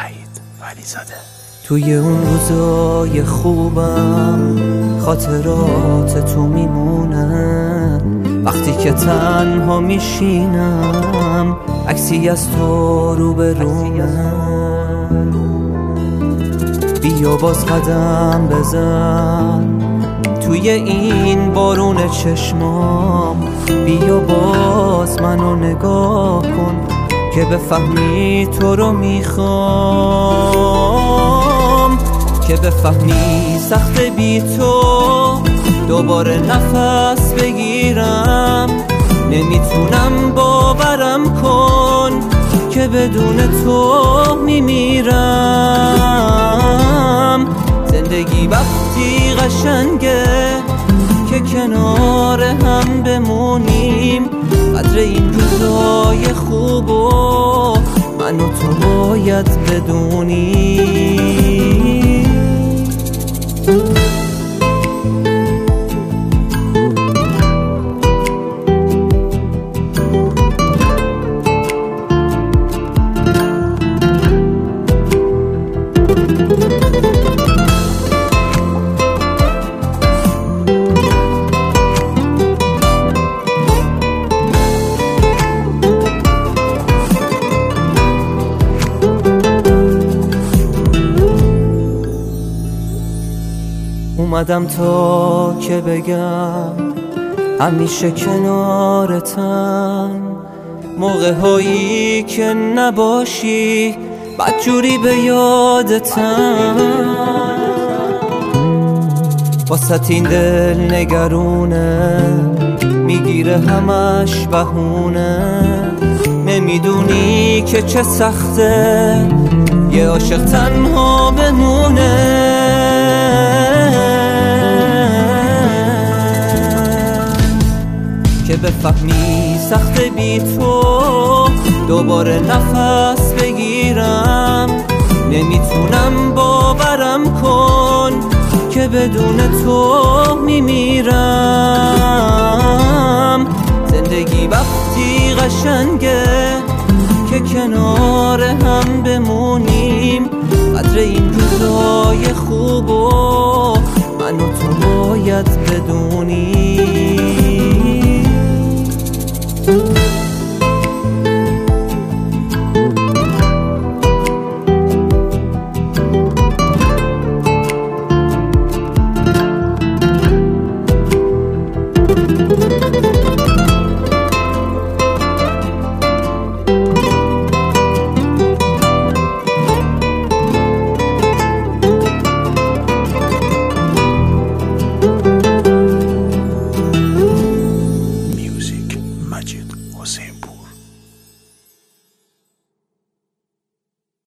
وحید ولیزاده. توی اون روزای خوبم خاطرات تو میمونه، وقتی که تنها میشینم عکسی از تو رو به رومه. بیا باز قدم بزن توی این بارون چشمام، بیا باز منو نگاه کن که بفهمی تو رو میخوام، که بفهمی سخت بی تو دوباره نفس بگیرم. نمیتونم باورم کن که بدون تو میمیرم. زندگی وقتی قشنگه که کنار هم بمونیم، قدر این روزای خوبو من و تو باید بدونیم. اومدم تا که بگم همیشه کنارتم، موقع هایی که نباشی بدجوری به یادتم. واسه این دل نگرونه میگیره همش بهونه، نمیدونی که چه سخته یه عاشق تنها بمونه. که بفهمی سخت بی تو دوباره نفس بگیرم. نمیتونم باورم کن که بدون تو میمیرم. زندگی وقتی قشنگه که کنار هم بمونیم، قدر این روزای خوبو من و تو باید بدونیم. مجید حسین